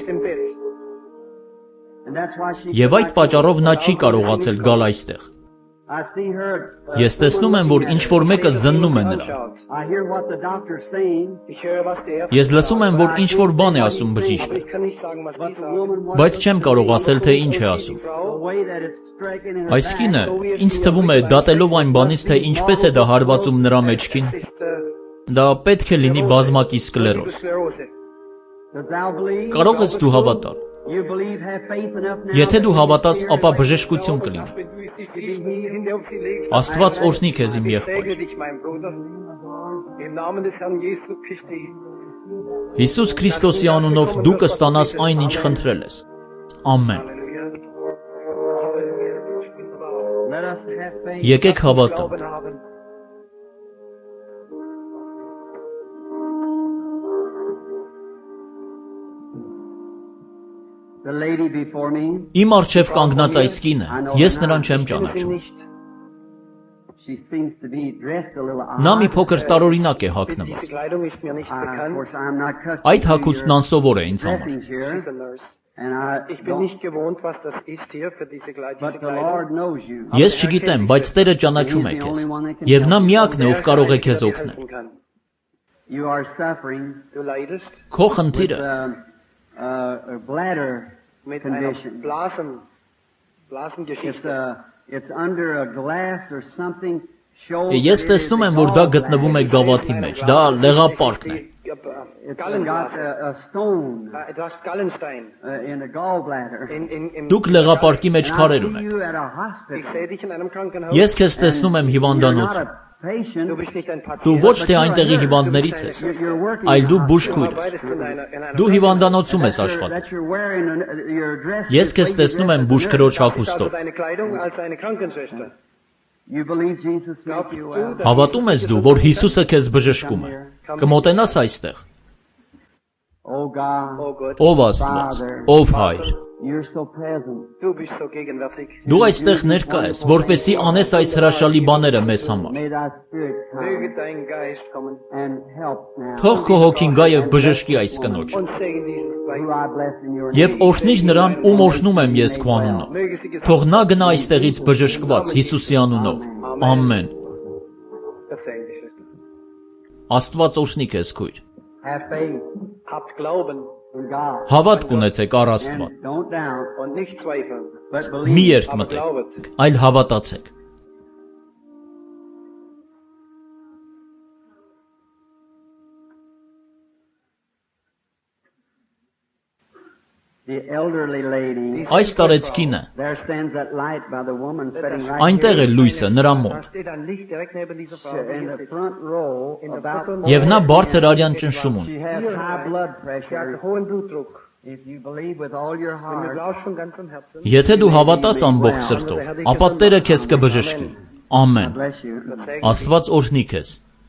Եվ այդ պատճառով նա չի կարողացել գալ այստեղ։ Ես տեսնում եմ, որ ինչ-որ մեկը զննում է նրան։ Ես լսում եմ, որ ինչ-որ բան է ասում բժիշկը, բայց չեմ կարող ասել, թե ինչ է ասում։ Այս կինը, ինձ թվում է, դատելով այն բանից, թե ինչպես է դա հարվածում նրա մեջքին, դա պետք է լինի բազմակի սկլերոզ։ Կարող ես դու հավատալ։ Եթե դու հավատաս, ապա բժշկություն կլինի։ Աստված օրհնի քեզ իմ եղբայր։ Հիսուս Քրիստոսի անունով դու կստանաս այն, ինչ խնդրել ես։ Ամեն։ Եկեք հավատանք։ Իմ առջև կանգնած այս կինը, ես նրան չեմ ճանաչում։ Նա մի փոքր տարօրինակ է հագնված։ Այդ հագուստն անսովոր է ինձ համար։ Ես չգիտեմ, բայց Տերը ճանաչում է քեզ, և նա միակն է, ով կարող է քեզ օգնել։ Քո խնդիրը Ես տեսնում եմ, որ դա գտնվում է գավաթի մեջ, դա լեղապարկն է։ Դուք լեղապարկի մեջ քարեր ունեք։ Ես քեզ տեսնում եմ հիվանդանոցում։ Դու ոչ թե այնտեղի հիվանդներից ես, այլ դու բուժքույր ես։ Դու հիվանդանոցում ես աշխատում։ Ես քեզ տեսնում եմ բուժքրոջ հագուստով։ Հավատում ես դու, որ Հիսուսը քեզ բժշկում է։ Կմոտենաս այստեղ։ Ով Աստված, ով Հայր, դու այստեղ ներկա ես, որպեսզի անես այս հրաշալի բաները մեզ համար։ Թող քո հոգին գա և բժշկի այս կնոջը։ Եվ օրհնիր նրան, ում օրհնում եմ ես քո անունով։ Թող նա գնա այստեղից բժշկված Հիսուսի անունով։ Ամեն։ Աստված օրհնի քեզ քույր։ Հավատք ունեցեք առ Աստված։ Մի երկմտեք, այլ հավատացեք։ Այս տարեցկինը, այնտեղ է լույսը նրա մոտ, և նա բարձր արյան ճնշում ունի։ Եթե դու հավատաս ամբողջ սրտով, ապա Տերը քեզ կբժշկի։ Ամեն։ Աստված օրհնի քեզ։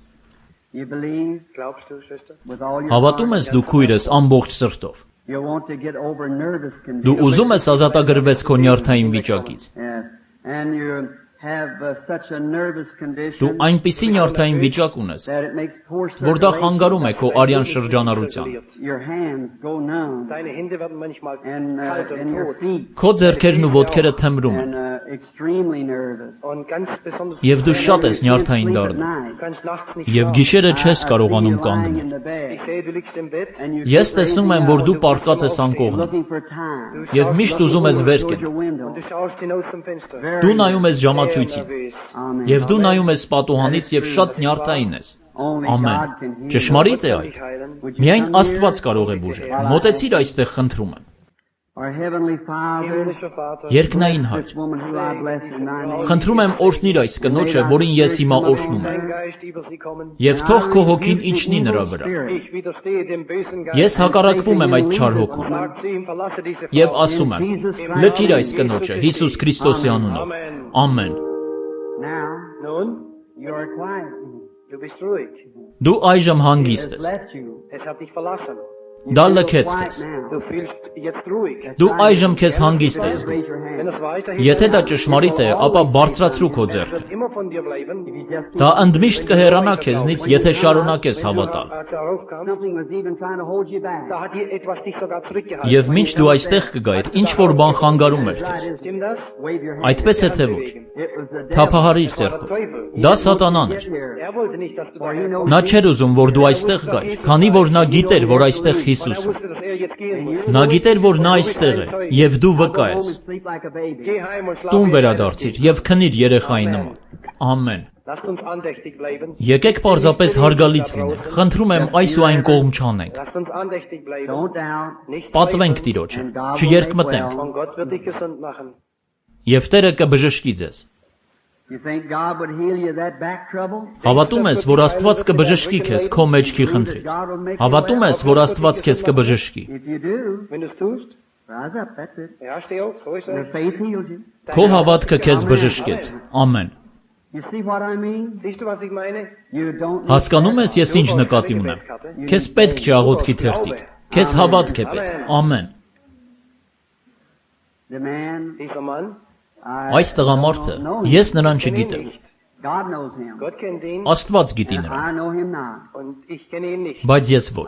Հավատում ես դու քույրս ամբողջ սրտով։ Դու ուզում ես ազատագրվես քո նյարդային վիճակից։ Դու այնպիսի նյարդային վիճակ ունես, որ դա խանգարում է քո արյան շրջանառությանը։ Քո ձեռքերն ու ոտքերը թմրում են։ Եվ դու շատ ես նյարդային դառնում։ Եվ գիշերը չես կարողանում կանգնել։ Ես տեսնում եմ, որ դու պառկած ես անկողնում։ Եվ միշտ ուզում ես վեր կենալ։ Դու նայում ես ժամացույցին։ Եվ դու նայում ես պատուհանից և շատ նյարդային ես։ Ամեն։ Ճշմարիտ է այդ։ Միայն Աստված կարող է բուժել։ Մոտեցիր այստեղ, խնդրում եմ։ Երկնային Հայր, խնդրում եմ օրհնիր այս կնոջը, որին ես հիմա օրհնում եմ։ Եվ թող քո հոգին իջնի նրա վրա։ Ես հակառակվում եմ այդ չար հոգուն։ Եվ ասում եմ. լքիր այս կնոջը Հիսուս Քրիստոսի անունով։ Ամեն։ Դու այժմ հանգիստ ես։ Դա լքեց քեզ։ Դու այժմ քեզ հանգիստ ես զգում։ Եթե դա ճշմարիտ է, ապա բարձրացրու քո ձեռքը։ Դա ընդմիշտ կհեռանա քեզնից, եթե շարունակես հավատալ։ Եվ մինչ դու այստեղ կգայիր, ինչ-որ բան խանգարում էր քեզ։ Այդպես է թե ոչ։ Թափահարիր ձեռքով։ Դա սատանան էր։ Նա չէր ուզում, որ դու այստեղ գայիր, քանի որ նա գիտեր, որ այստեղ Հիսուս է։ Նա գիտեր, որ նա այստեղ է, և դու վկա ես։ Տուն վերադարձիր և քնիր երեխայի նման։ Ամեն։ Եկեք պարզապես հարգալից լինենք, խնդրում եմ այս ու այն կողմ չանենք։ Պատվենք Տիրոջը, չերկմտենք։ Եվ Տերը կբժշկի ձեզ։ Հավատում ես, որ Աստված կբժշկի քեզ քո մեջքի խնդրից։ Հավատում ես, որ Աստված քեզ կբժշկի։ Քո հավատքը քեզ բժշկեց։ Ամեն։ Հասկանում ես, ես ինչ նկատի ունեմ։ Քեզ պետք չէ աղոթքի թերթիկ։ Քեզ հավատք է պետք։ Ամեն։ Այս տղամարդը, ես նրան չգիտեմ։ Աստված գիտի նրան։ Բայց ես ոչ։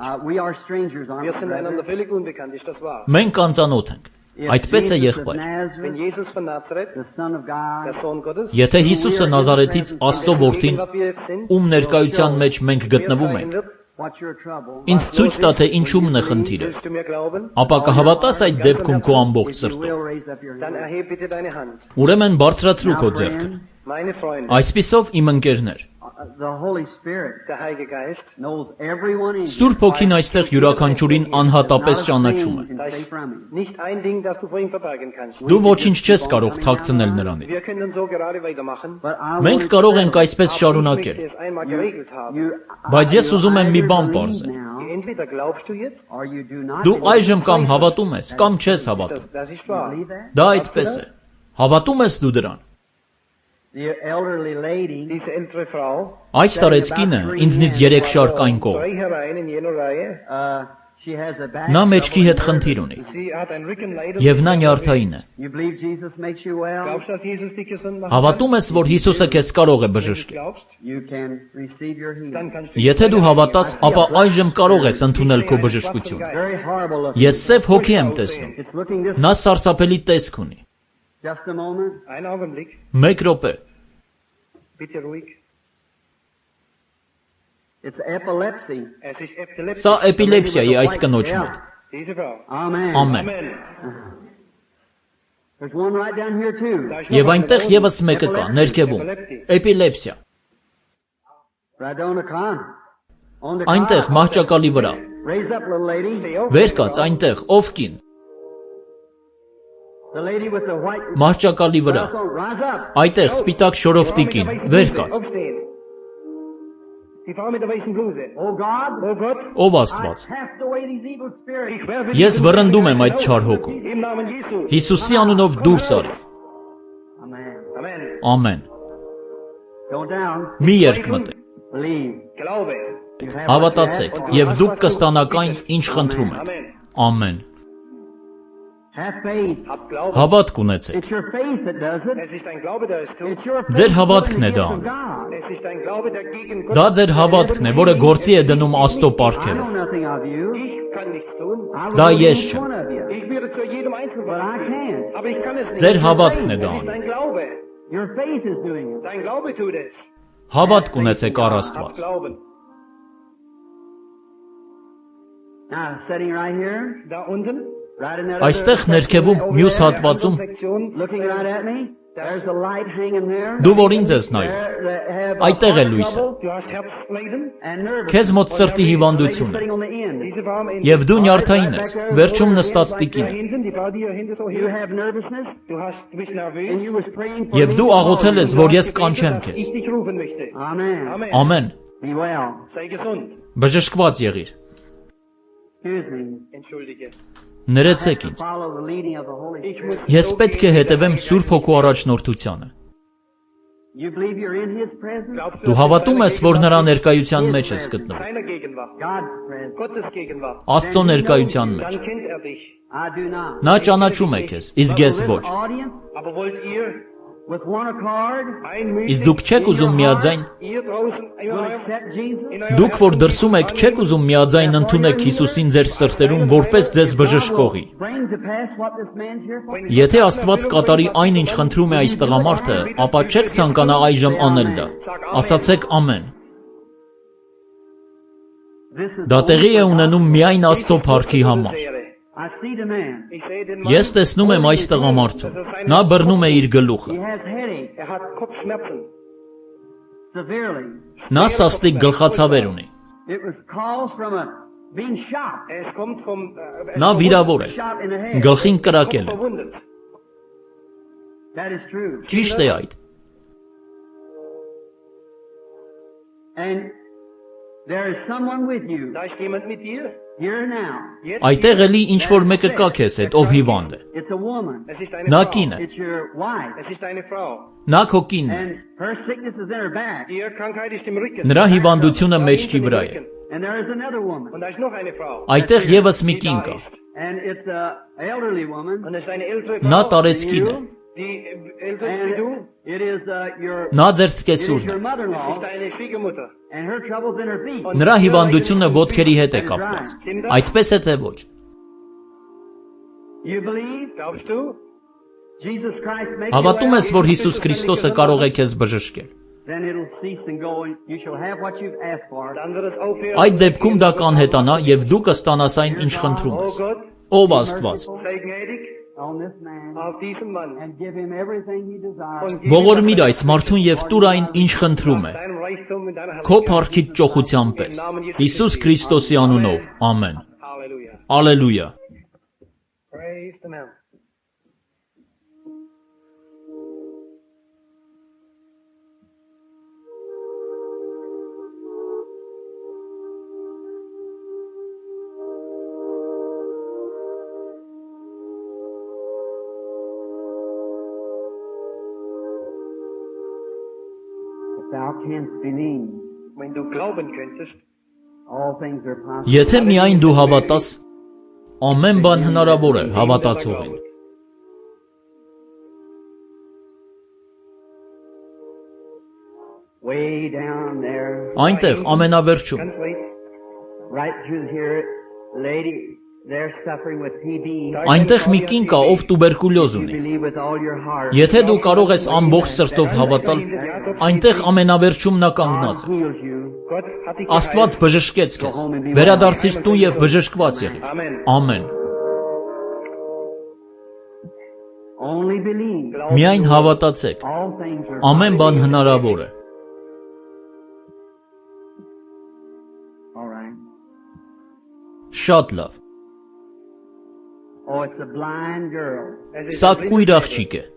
Մենք անծանոթ ենք։ Այդպես է եղբայր։ Եթե Հիսուսը Նազարեթից Աստծո որդին, ում ներկայության մեջ մենք գտնվում ենք, ինձ ցույց տա, թե ինչումն է խնդիրը, ապա կհավատաս այդ դեպքում քո ամբողջ սրտով։ Ուրեմն բարձրացրու քո ձեռքը։ Այսպիսով, իմ ընկերներ, Սուրբ Հոգին այստեղ յուրաքանչյուրին անհատապես ճանաչում է։ Դու ոչինչ չես կարող թաքցնել նրանից։ Մենք կարող ենք այսպես շարունակել։ Բայց ես ուզում եմ մի բան պարզել։ Դու այժմ կամ հավատում ես, կամ չես հավատում։ Դա այդպես է։ Հավատում ես դու դրան։ Այս տարեցկինը ինձնից 3 շարք այն կողմ։ Նա մեջքի հետ խնդիր ունի։ Եվ նա նյարդային է։ Հավատում ես, որ Հիսուսը քեզ կարող է բժշկել։ Եթե դու հավատաս, ապա այժմ կարող ես ընդունել քո բժշկությունը։ Ես սև հոգի եմ տեսնում։ Նա սարսափելի տեսք ունի։ Մեկ րոպե։ Սա էպիլեպսիա է այս կնոջ մոտ։ Ամեն։ Եվ այնտեղ ևս մեկը կա, ներքևում, էպիլեպսիա։ Այնտեղ մահճակալի վրա։ Վեր կաց այնտեղ, ով կին։ Մահճակալի վրա։ Այդտեղ սպիտակ շորով տիկին, վեր կաց։ Die Frau mit der weißen Bluse. Oh God, Ով I Աստված, cast away these evil spirits. Ich werfe ես վռնդում եմ այդ չար հոգուն, im Namen Jesu. Հիսուսի անունով դուրս արի, Amen. Amen. ամեն, Go down. մի երկմտեք, Believe. Glaube. You have հավատացեք, եւ դուք կստանաք այն, ինչ խնդրում եք, Amen. ամեն, Have faith. Hab Glauben. հավատք ունեցեք, It's your faith that does it. Es ist dein Glaube, der es tut. It's your Ձեր faith հավատքն է that դա is անում, God. Es ist dein Glaube, der gegen Gott. դա ձեր հավատքն է, որը գործի է դնում Աստծո I պարգևը, know nothing of you. Ich kann nichts tun. I Da will yes, each Jim. one of you. Ich würde zu jedem Einzelnen But I was tun. can't. Aber ich kann es nicht. ձեր հավատքն է դա Es ist անում, dein Glaube. Your faith is doing it. Dein Glaube tut es. հավատք ունեցեք առ Hab Աստված, Glauben. Now, sitting right here, Da unten. right in that այստեղ ներքևում մյուս հատվածում looking right at me, there's a light hanging there. դու որ ինձ ես նայում, There that have այդտեղ է heart լույսը, trouble Du hast Herzleiden. and nervous. քեզ մոտ սրտի հիվանդություն է, Sitting on the end. Diese Frau am Ende. եւ դու նյարդային ես, վերջում նստած տիկին Da է, hinten, die Frau, die hier hinten so You hilft. have nervousness, Du bist nervös. and you was praying for եւ me. դու աղոթել ես, որ ես կանչեմ Ich քեզ, dich rufen möchte. Amen. Amen. ամեն, Be well. Sei gesund. բժշկված եղիր, Excuse me. Entschuldige. ներեցեք ինձ, Follow the leading of the Holy Ich Spirit. muss ես so պետք է gehen, հետևեմ wie der Սուրբ Geist Հոգու առաջնորդությանը, You believe you're in His presence? Glaubst դու dass հավատում du ես, որ նրա in ներկայության մեջ ես գտնվում, seiner Gegenwart, God's presence. Gottes Gegenwart, Աստծո ներկայության մեջ, dann kennt er dich. I do not. նա ճանաչում է քեզ, իսկ ես ոչ, Audience Aber wollt ihr with one accord իսկ դուք չեք ուզում միաձայն, ihr draußen will accept Jesus? դուք որ դրսում եք չեք ուզում միաձայն ընդունեք Հիսուսին ձեր սրտերում որպես ձեզ բժշկողի, Bring to pass what this man's here for. եթե Աստված կատարի այն, ինչ խնդրում է այս տղամարդը, ապա չեք ցանկանա այժմ անել դա, ասացեք ամեն, This is դա տեղի է ունենում միայն Աստծո փառքի համար, I see the man. Ich sehe den Mann, ես տեսնում եմ այս տղամարդուն, նա բռնում է իր գլուխը, He has headache er hat Kopfschmerzen. severely. նա սաստիկ գլխացավեր ունի, It was caused from a being shot. Es kommt vom նա վիրավոր է, Shot in the head. գլխին կրակել է, verwundet. That is true. ճիշտ է այդ, And there is someone with you Da ist jemand mit dir. here now. Jetzt այդտեղ էլի ինչ-որ մեկը կա քեզ հետ, ով հիվանդ է, It's a woman. es ist eine նա Frau. կին է, It's your wife. Es ist eine Frau. նա քո կինն է, And her sickness is in her back. Ihre Krankheit ist im Rücken. նրա հիվանդությունը մեջքի վրա է, And there is another woman. Und da ist noch eine Frau. այդտեղ եւս մի die կին da կա, ist. And it's a elderly woman. Und es ist eine ältere նա Frau, տարեցկին է, die älter ist wie du. And it is your նա ձեր it is սկեսուրն your է, Es mother-in-law. ist deine Schwiegermutter. And her trouble's in her feet. նրա հիվանդությունը ոտքերի հետ է կապված, այդպես է թե ոչ, You believe Glaubst du? Jesus Christ makes հավատում you ես, որ Հիսուս Քրիստոսը կարող է քեզ բժշկել, Then it'll cease and go, and you shall have what you've asked for. Dann wird es aufhören. այդ դեպքում դա կանհետանա եւ դու կստանաս այն, ինչ խնդրում Oh ես, Gott, ով Աստված, sei gnädig On this man auf diesen Mann. and give him everything he desires. Und gib ihm ողորմիր այս մարդուն եւ տուր այն, ինչ խնդրում է, deinem Reichtum und deiner քո Herrlichkeit. փառքից ճոխության պես, Հիսուս Քրիստոսի անունով, ամեն, Halleluja. ալելույա, Praise the man. If thou canst believe, Wenn du glauben könntest, all things are possible. եթե միայն դու հավատաս, ամեն բան հնարավոր է հավատացողին, Way down there, այնտեղ ամենավերջում, ganz weit, right through here, lady, they're suffering with TB. այնտեղ մի կին կա, ով տուբերկուլյոզ You ունի, believe with all your heart. եթե դու կարող ես ամբողջ սրտով հավատալ, այնտեղ ամենավերջում նա կանգնած է, Heals you. Gott hat dich Աստված geheilt. բժշկեց քեզ, վերադարձիր տուն եւ բժշկված եղիր, Amen. ամեն, Only believe. միայն հավատացեք, All things are ամեն բան հնարավոր է, all right. շատ լավ, Oh, it's a blind girl. Es ist սա ein կույր աղջիկ է,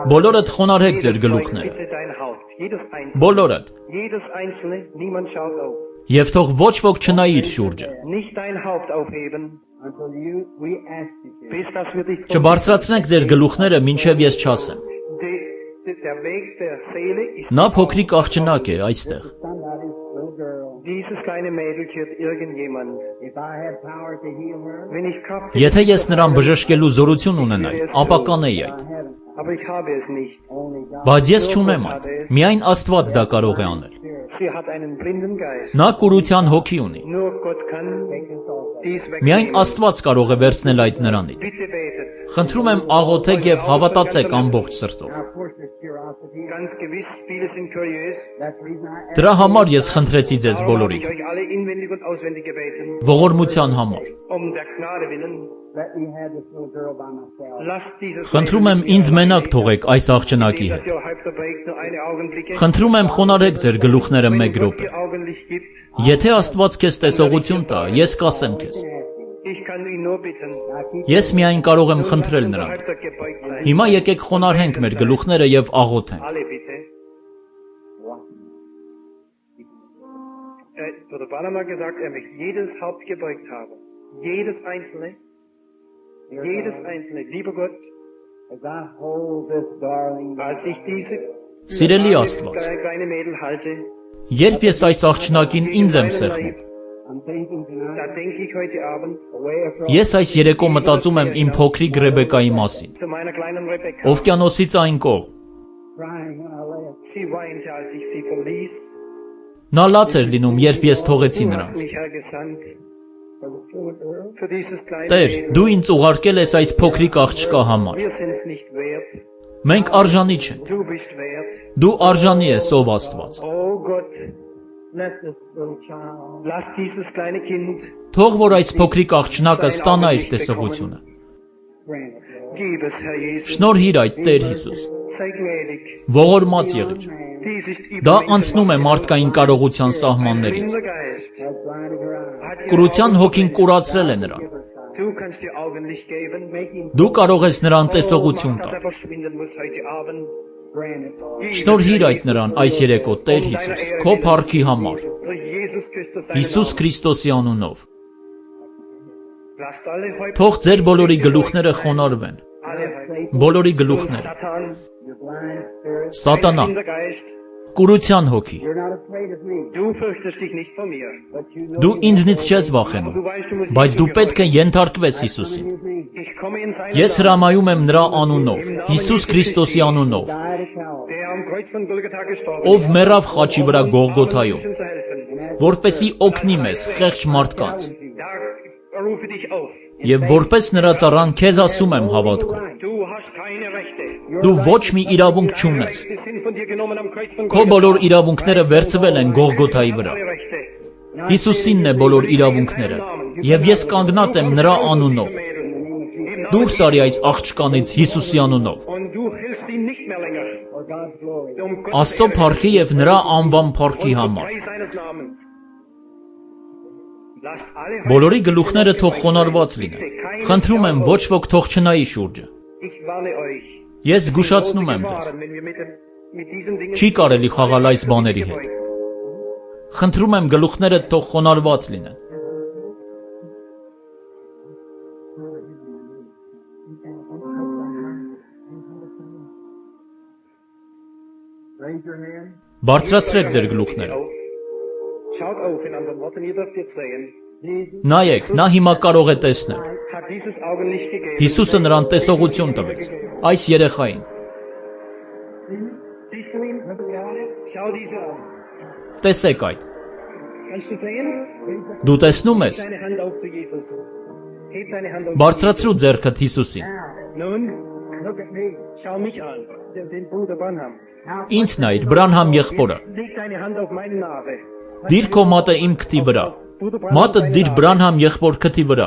Բոլորդ խոնարհեք ձեր գլուխները։ Bitte dein Haupt. Jedes Einzelne. Բոլորդ։ Jedes Einzelne. Niemand schaut auf. Եվ թող ոչ ոք չնայի իր շուրջը։ Nicht dein Haupt aufheben. until we ask you to. Bis das wir dich Չբարձրացնեք ձեր գլուխները, մինչև ես չասեմ։ Der Weg der Seele ist Նա փոքրիկ աղջնակ է այստեղ։ Somebody's little girl. dieses kleine Mädel wird irgendjemand. If I had power to heal her, Wenn ich Kraft Եթե ես նրան բժշկելու զորություն ունենայի, ապա կանեի այդ։ aber ich habe es nicht. only God. Բայց ես չունեմ այդ։ Միայն Աստված դա կարող է անել։ Sie hat einen blinden Geist. Նա կուրության հոգի ունի։ Nur Gott kann dies Միայն wegnehmen. Աստված կարող է վերցնել այդ նրանից։ Bitte betet. Խնդրում եմ աղոթեք եւ հավատացեք ամբողջ սրտով։ Now, of course, there's curiosity. Ganz gewiss, viele sind kurios. That's the reason I asked. Դրա համար ես խնդրեցի ձեզ Darum habe բոլորիդ, ich euch alle inwendig und auswendig gebeten. ողորմության համար։ Der Gnade willen. Let me have this little girl by myself. Lasst dieses Խնդրում եմ ինձ menակ թողեք այս աղջնակի dass հետ։ ihr halb verbringt nur eine Augenblicke. Խնդրում եմ խոնարհեք ձեր գլուխները մեկ Gott րոպե։ dir Augenlicht gibt, Եթե Աստված քեզ տեսողություն տա, ես կասեմ քեզ։ ich kann ihn nur bitten. Ես միայն կարող եմ խնդրել Unser նրանից։ halb gebeugt sein. Հիմա եկեք խոնարհենք մեր գլուխները եւ աղոթենք։ Alle bitte. Bruder Barnum hat gesagt, er möchte jedes Haupt gebeugt haben. Jedes Einzelne. Jedes Einzelne. Lieber Gott, As I hold this darling, als ich diese Սիրելի Աստված, kleine Mädel halte, երբ ես այս աղջնակին ինձ եմ սեղմում, I'm thinking tonight, da denke ich heute Abend away from ես այս երեկո մտածում եմ իմ փոքրիկ Ռեբեկայի մասին, zu meiner kleinen Rebecca. օվկիանոսից այն կողմ։ crying when I left. Sie weinte, als ich sie verließ. Նա լաց էր լինում, երբ ես թողեցի Du hast նրանց։ mich hergesandt For the little girl, für dieses kleine Տեր, Mädel. դու ինձ ուղարկել ես այս փոքրիկ աղջկա համար։ Wir sind es nicht wert. Մենք արժանի չենք։ Du bist wert. Դու արժանի ես, ով Աստված։ Oh Gott, let this little child lass dieses kleine Kind, Թող որ այս փոքրիկ աղջնակը ստանա իր տեսողությունը։ grant it, Lord. gib es, Herr Jesus. Շնորհիր այդ Տեր Հիսուս։ Sei gnädig. Ողորմած եղիր։ Dies ist Դա über անցնում է մարդկային կարողության Ein սահմաններից։ blinder Geist. Has blinded her eyes. Hat ihr Կուրության Augen հոգին geblendet. կուրացրել է նրան։ Du kannst dir Augenlicht geben. Դու կարող ես նրան տեսողություն Oh, dass տալ։ er verschwinden muss heute Abend. Grant it, Lord. Gib es, Շնորհիր Herr այդ նրան այս երեկո Տեր Հիսուս, քո փառքի համար, Durch Jesus Christus deinen Հիսուս Namen. Քրիստոսի անունով։ Lasst alle heute Թող ձեր բոլորի գլուխները խոնարհվեն, alle բոլորի գլուխները։ Satan, You blind spirit, Սատանա, blinder Geist, կուրության հոգի, you're not afraid of me, du fürchtest dich nicht vor mir. but you know դու ինձնից չես վախենում, Du weißt, du musst բայց դու dich պետք է gehorchen. ենթարկվես Հիսուսին։ Ich komme in seinen Ես Namen, հրամայում եմ նրա անունով, Հիսուս Քրիստոսի անունով, died a coward. der am Kreuz von Golgatha gestorben ով մեռավ խաչի վրա Գողգոթայում, uns zu helfen. որպեսի օգնի մեզ, խեղճ մարդկանց, Da rufe dich auf. եւ որպես նրա ծառան քեզ ասում եմ հավատքով, Du hast keine Rechte. դու ոչ մի իրավունք չունես։ Die sind von dir genommen am Kreuz von Քո բոլոր իրավունքները վերցվել են Գողգոթայի վրա։ Alle Rechte. Հիսուսինն է բոլոր իրավունքները, եւ ես կանգնած եմ նրա անունով։ Դուրս արի այս աղջկանից Հիսուսի անունով։ Und du hilfst ihm nicht mehr länger. For God's glory. Um Gottes Աստծո փառքի եւ նրա անվան փառքի und համար։ Preis seines Namens. Lasst alle Բոլորի գլուխները թող խոնարհված լինեն։ Խնդրում եմ ոչ ոք թող չնայի շուրջը։ Ich warne euch. Ես զգուշացնում եմ ձեզ։ Wenn wir mit diesen Dingen Չի կարելի խաղալ այս բաների հետ։ Խնդրում եմ գլուխները թող խոնարհված լինեն։ Raise your hand. Բարձրացրեք ձեր գլուխները։ Schaut auf, in anderen Worten, ihr dürft jetzt sehen. Jesus, Nայեք, նա հիմա կարող է տեսնել։ Hat dieses Augenlicht gegeben. Հիսուսը նրան տեսողություն տվեց։ Այս երեխային։ Siehst du ihn? Ja. Schau diese an. Տեսեք այդ։ Kannst du sehen? Դու տեսնում ես։ Deine Hand auf zu Jesus. Heb deine Hand auf. Բարձրացրու ձեռքդ Հիսուսին։ Nun, look at me. schau mich an. Den Bruder Branham. Ինչ նայիր, Բրանհամ եղբորը։ Leg deine Hand auf meine Nase. Դիր քո մատը իմ քթի վրա։ Bruder Մատը deine դիր Nase. Բրանհամ եղբոր քթի վրա։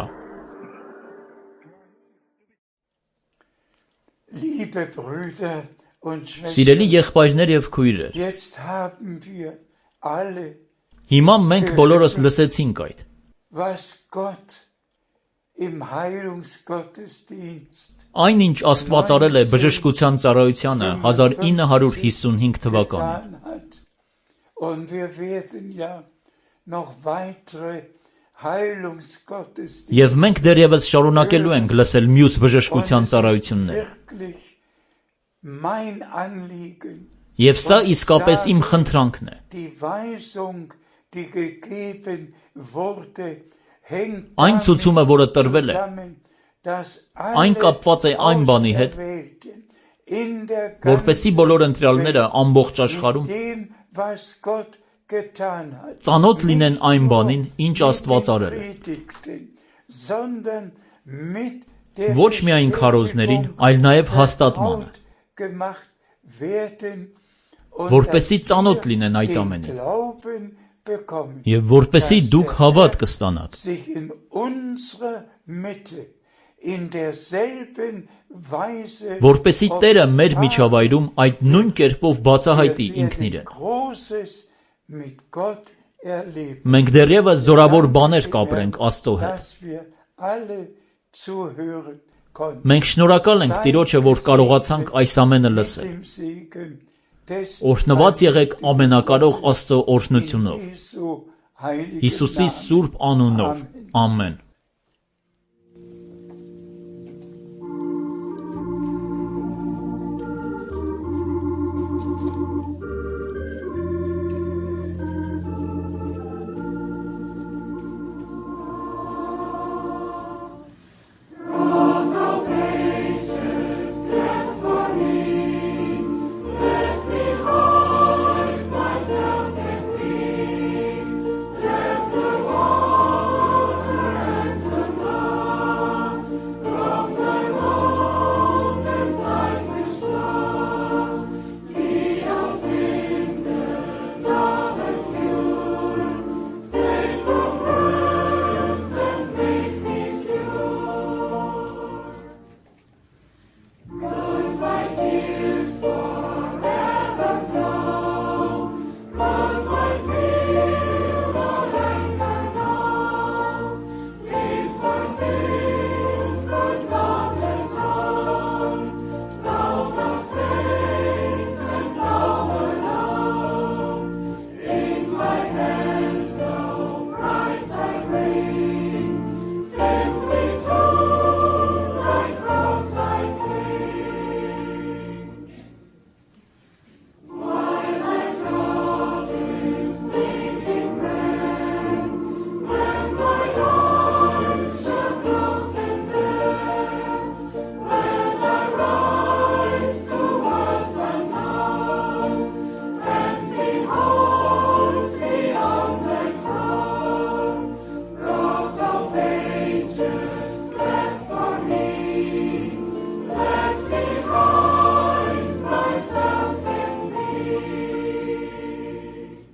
Liebe Brüder und Սիրելի Schwestern, եղբայրներ եւ քույրեր, jetzt haben wir alle, հիմա մենք բոլորս լսեցինք այդ, was Gott im Heilungsgottesdienst Այն ինչ Աստված արել է բժշկության ծառայությանը 1955 թվականին։ getan hat. Und wir werden ja noch weitere Heilungsgottesdienste Եվ մենք դեռևս շարունակելու ենք լսել մյուս բժշկության ծառայությունները։ wirklich mein Anliegen, Եվ սա իսկապես իմ խնդրանքն է։ die Weisung, die gegeben wurde, hängt Այն ցուցումը, որը տրվել է, zusammen, dass այն alle կապված է այն բանի հետ, Auserwählten in der որպեսզի բոլոր ընտրյալները ամբողջ աշխարհում dem, was Gott getan hat, ծանոթ լինեն այն բանին, ինչ Աստված արել է։ predigten, sondern mit der Ոչ միայն քարոզներին, այլ նաև հաստատմանը, vertraut gemacht werden und որպեսզի dass ծանոթ wir լինեն այդ den ամենին, Glauben bekommen, եւ որպեսզի dass դուք der հավատ Herr կստանաք, sich in unserer Mitte in derselben Weise որպեսզի Տերը մեր միջավայրում այդ նույն կերպով բացահայտի wir ինքն werden իրեն։ Großes mit Gott erleben, Մենք դեռևս զորավոր բաներ կապրենք Աստծո հետ։ dass wir alle zuhören konnten. Մենք շնորհակալ ենք Տիրոջը, որ կարողացանք այս ամենը լսել։ Dem Segen des Օրհնված եղեք ամենակարող Աստծո օրհնությունով։ Jesu heiligen Հիսուսի Namen. սուրբ անունով։ Amen. Ամեն։